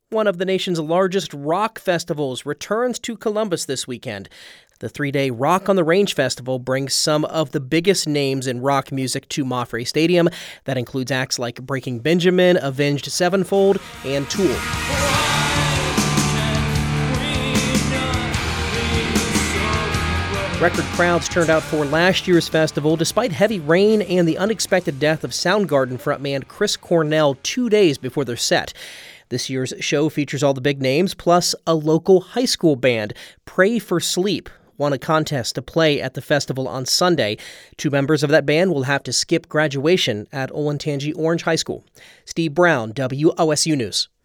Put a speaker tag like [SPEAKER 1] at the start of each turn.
[SPEAKER 1] One of the nation's largest rock festivals returns to Columbus this weekend. The 3-day Rock on the Range Festival brings some of the biggest names in rock music to Mapfre Stadium. That includes acts like Breaking Benjamin, Avenged Sevenfold, and Tool. Record crowds turned out for last year's festival despite heavy rain and the unexpected death of Soundgarden frontman Chris Cornell 2 days before their set. This year's show features all the big names, plus a local high school band. Pray for Sleep won a contest to play at the festival on Sunday. 2 members of that band will have to skip graduation at Olentangy Orange High School. Steve Brown, WOSU News.